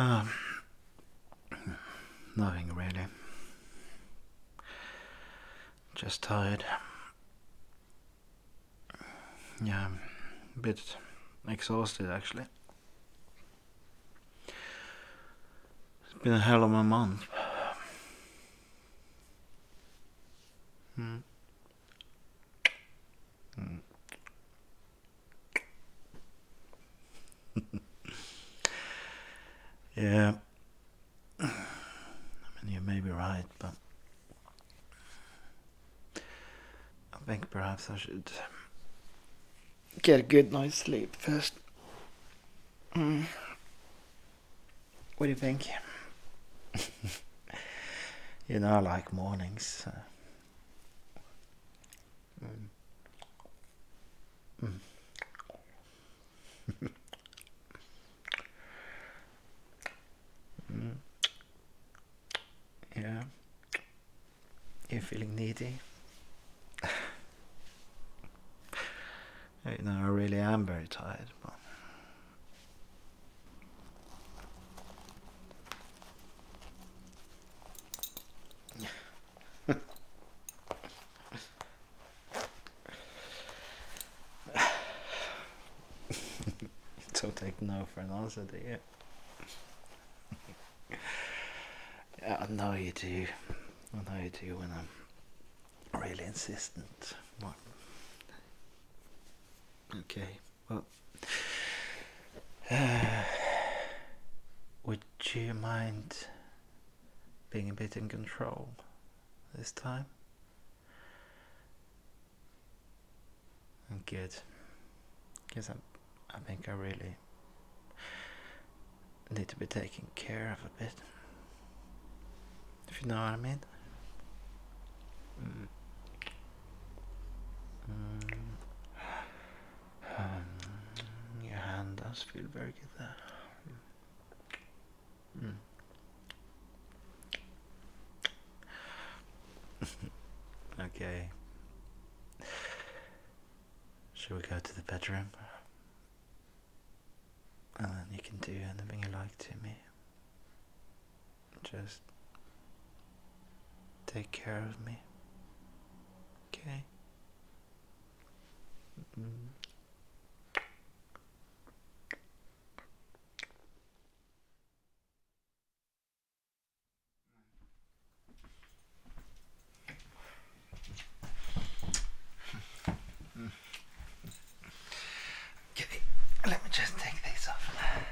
Um, Nothing really. Just tired. Yeah, a bit exhausted actually. It's been a hell of a month. Hmm. Mm. Yeah, I mean, you may be right, but I think perhaps I should get a good night's sleep first. Mm. What do you think? You know, I like mornings. Mm. Mm. Mm. Yeah. You're feeling needy? You know, I really am very tired, but don't take no for an answer, do you? Yeah, I know you do. I know you do when I'm really insistent. What? Okay, well, would you mind being a bit in control this time? Good, because I think I really need to be taken care of a bit, if you know what I mean. Mm. Mm. Your hand does feel very good there. Mm. Okay. Shall we go to the bedroom? And then you can do anything you like to me. Just take care of me. Okay? Mm. Okay, let me just take these off.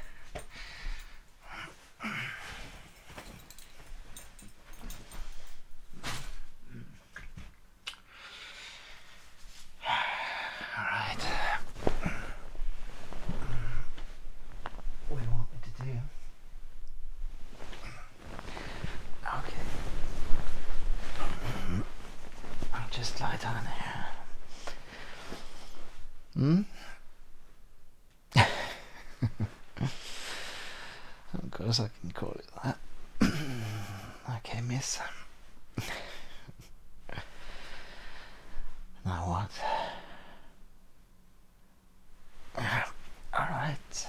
Alright. What do you want me to do? Okay. I'll just lie down here. Hmm? Of course I can call it that. Okay, miss. Now what? Alright.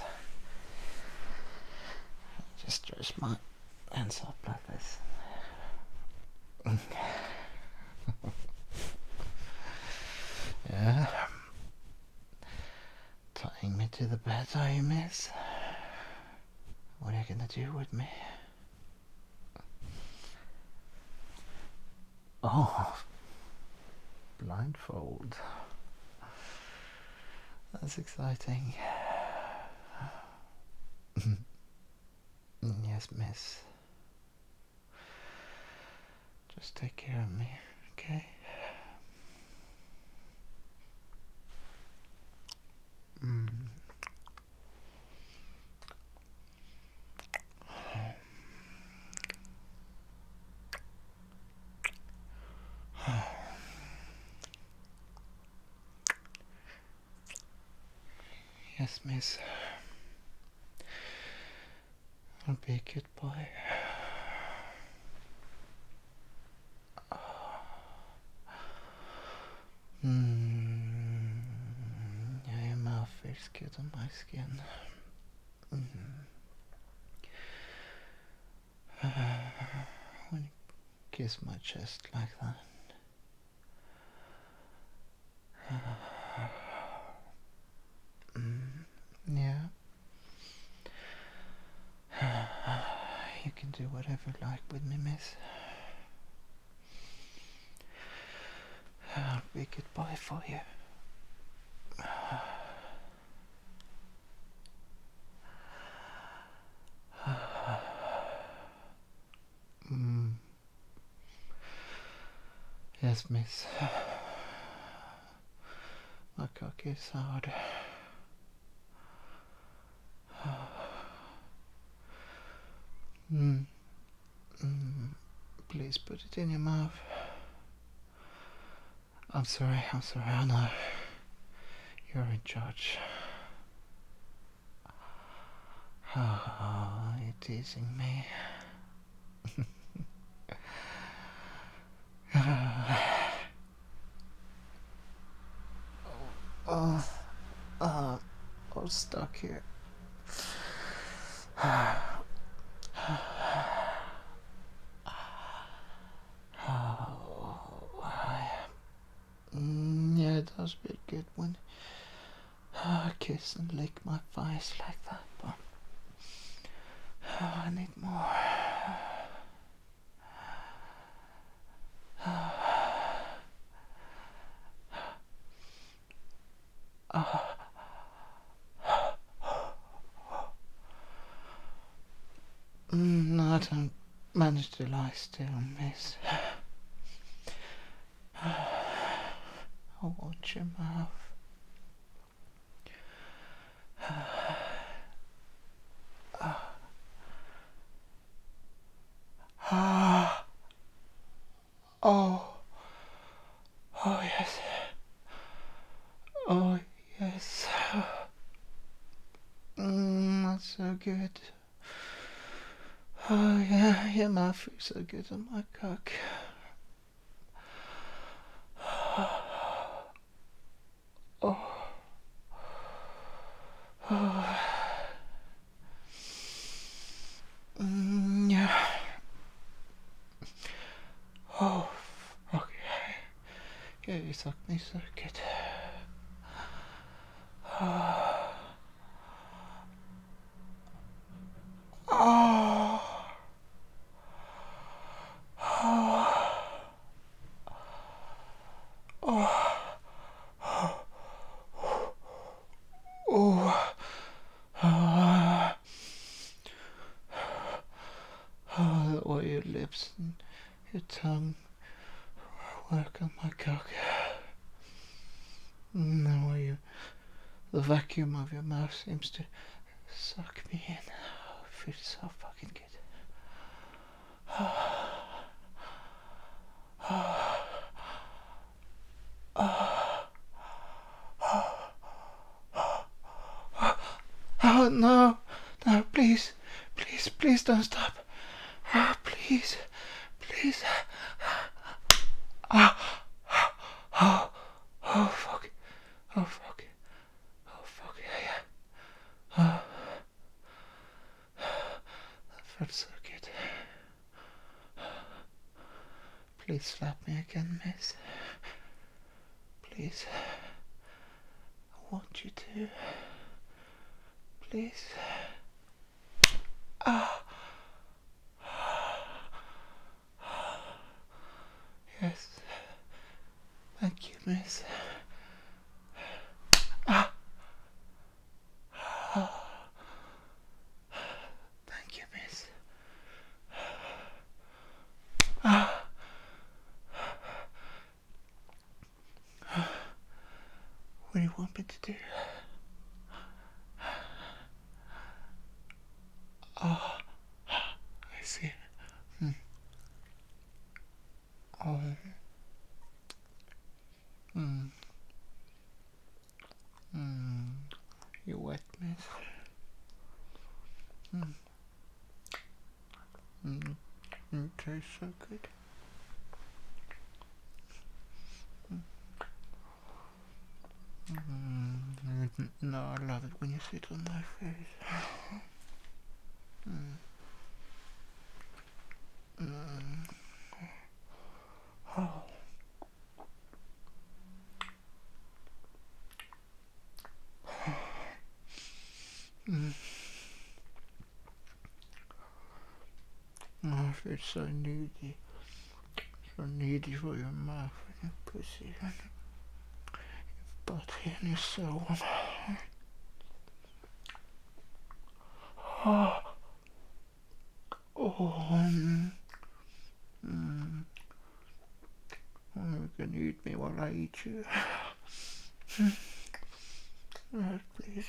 Just stretch my hands up like this. Yeah. Tying me to the bed, are you, miss? What are you gonna do with me? Oh, blindfold. That's exciting. Yes, miss. Just take care of me, okay? Mm. Yes, miss. I'll be a good boy. Mm. Yeah, your mouth feels good on my skin. Mm. kiss my chest like that. Yeah. You can do whatever you like with me, miss. I'll be goodbye for you. Yes, miss. My cock is hard. Please put it in your mouth. I'm sorry, I know. You're in charge. Oh, you're teasing me. I'm stuck here. Yeah, it does feel good when kiss and lick my face like that, but I need more. No, I don't manage to lie still, miss. I want your mouth. Oh yes. Oh yes. That's so good. Oh yeah, your mouth feels so good on my cock. Yeah. Oh, okay. Yeah, you suck me so good. Oh, the way your lips and your tongue work on my cock. The way the vacuum of your mouth seems to suck me in. Oh, it feels so fucking good. Oh no, no, please, please, please don't stop. Oh, please, please. Oh, fuck. Oh, fuck. Oh, fuck, yeah. Oh, that felt so good. Please slap me again, miss. Please. I want you to. Please. Yes. Thank you, miss. Thank you, miss. What do you want me to do? Oh, I see. Oh. You wet, miss. It tastes so good. No, I love it when you sit on my face. so needy. So needy for your mouth and your pussy and your body and your soul. Oh. You can eat me while I eat you. Yes, please.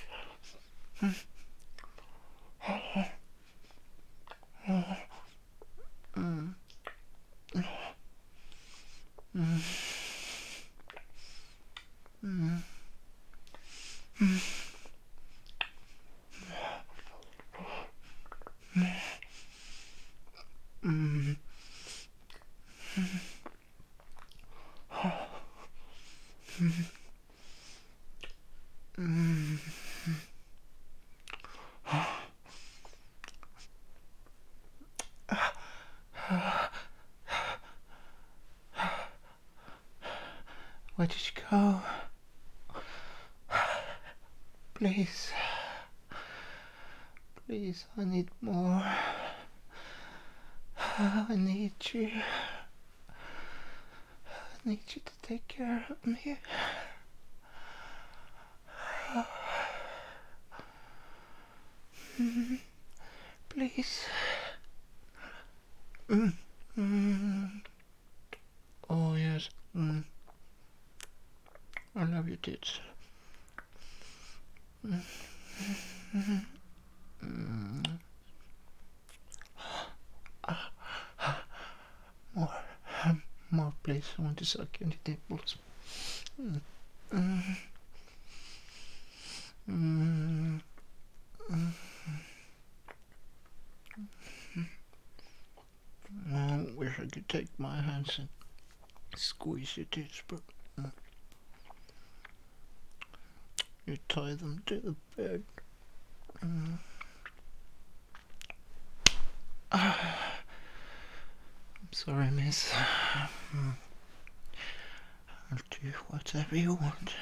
Where did you go? Please. Please, I need more. I need you. I need you to take care of me. Please. Oh, yes. I love your tits. More, please. I want to suck your nipples. I wish I could take my hands and squeeze your tits, but you tie them to the bed. I'm sorry, miss. I'll do whatever you want.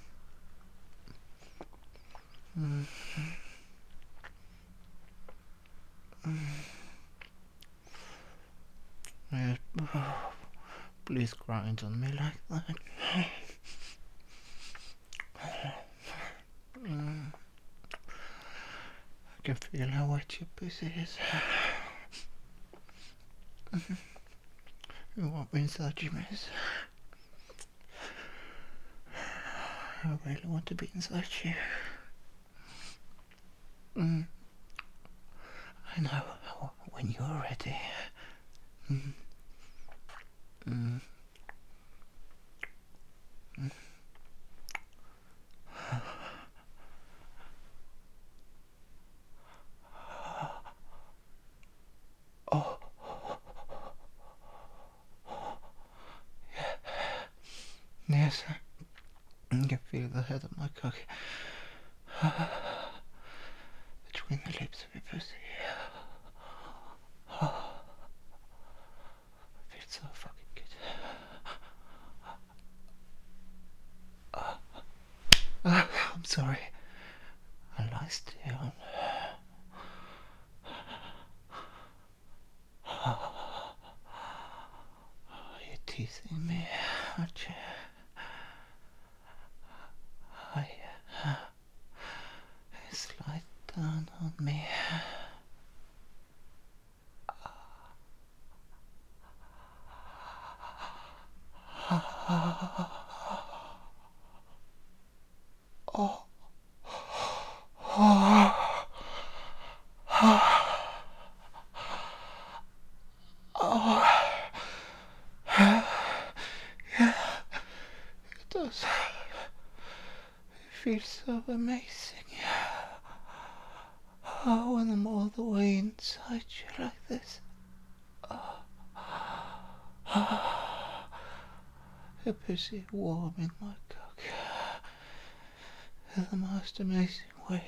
Yes, please grind on me like that. I can feel how wet your pussy is. You want me inside you, miss? I really want to be inside you. I know when you're ready. Oh. Yes, I can feel the head of my cock between the lips of your pussy. It feels so fucking good. I'm sorry. I lie still. You're teasing me, aren't you? Slide down on me. It does. It feels so amazing. Oh, when I'm all the way inside you like this. Your pussy warm in my cock. In the most amazing way.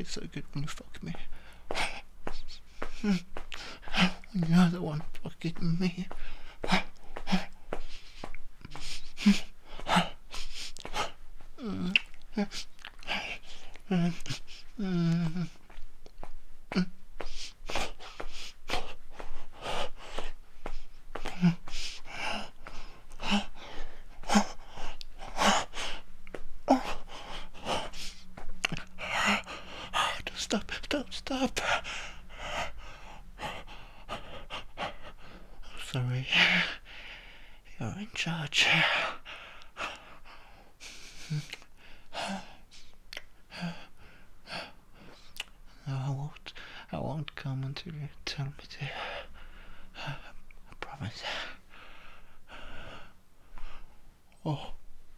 feels so good when you fuck me. When you're the one fucking me. Don't stop. Sorry, you're in charge. No, I won't come until you tell me to. I promise. Oh.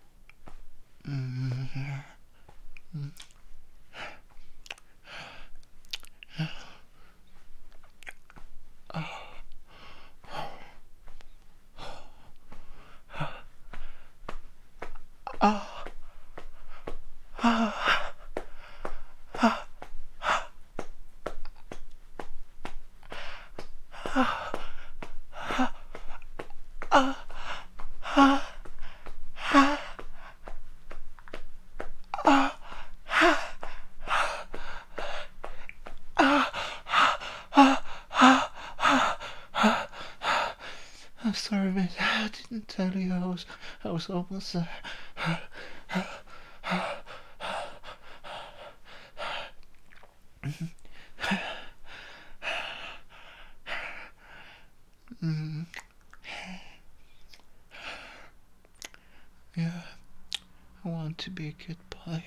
I'm sorry, mate. I didn't tell you I was almost there. Yeah, I want to be a good boy.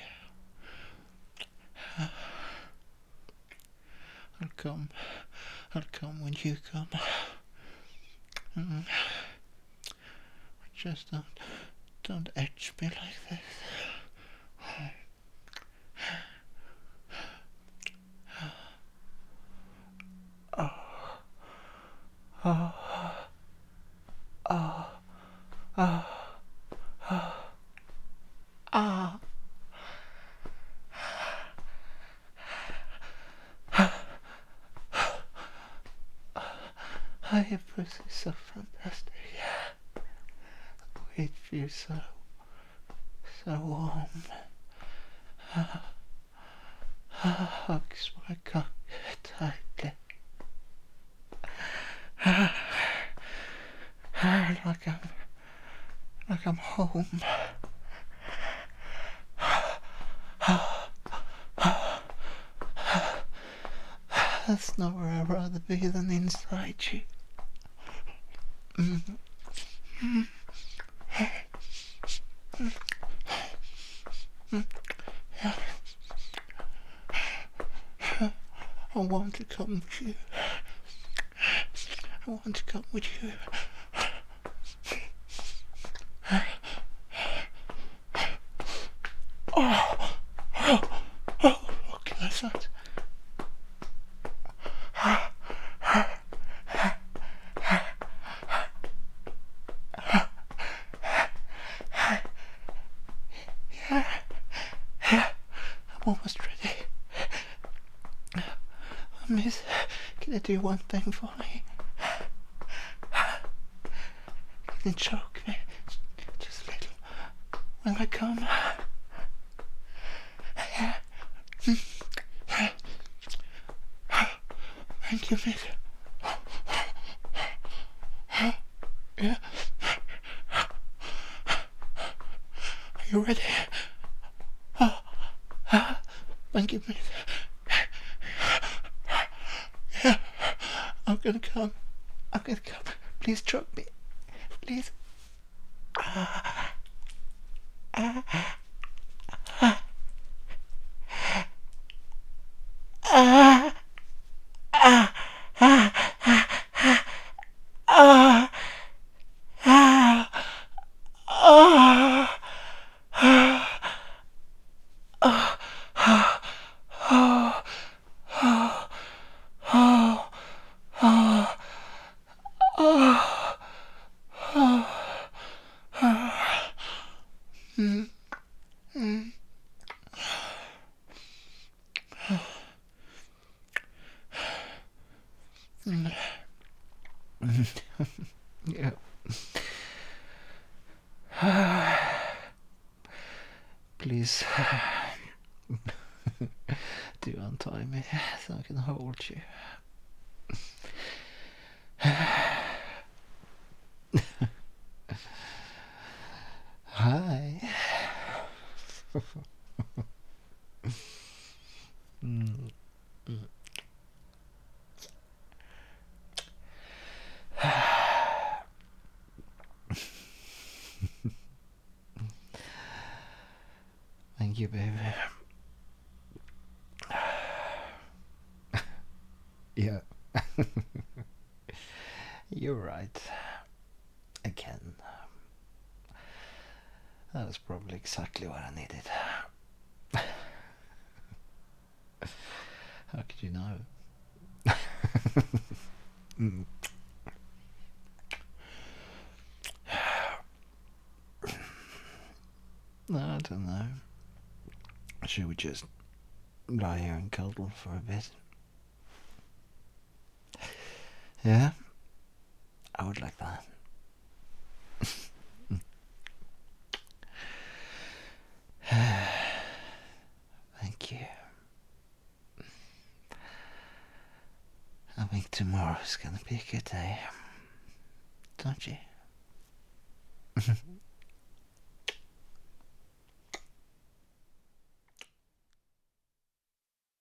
I'll come when you come. Just don't edge me like this. Your pussy's so fantastic. It feels so warm. Hugs my cock tightly. Like I'm home. That's nowhere I'd rather be than inside you. I want to come with you. I want to come with you. Okay, that's that. I'm almost ready. Miss, can you do one thing for me? Can you choke me just a little when I come? Thank you, miss. Yeah. Are you ready? Thank you, miss. Yeah. I'm gonna come. Please choke me. Please. please do untie me so I can hold you. Hi. Mm. Thank you, baby. Yeah. You're right. Again. That was probably exactly what I needed. How could you know? Mm. No, I don't know. Should we just lie here and cuddle for a bit? Yeah? I would like that. Thank you. I think tomorrow's gonna be a good day. Don't you?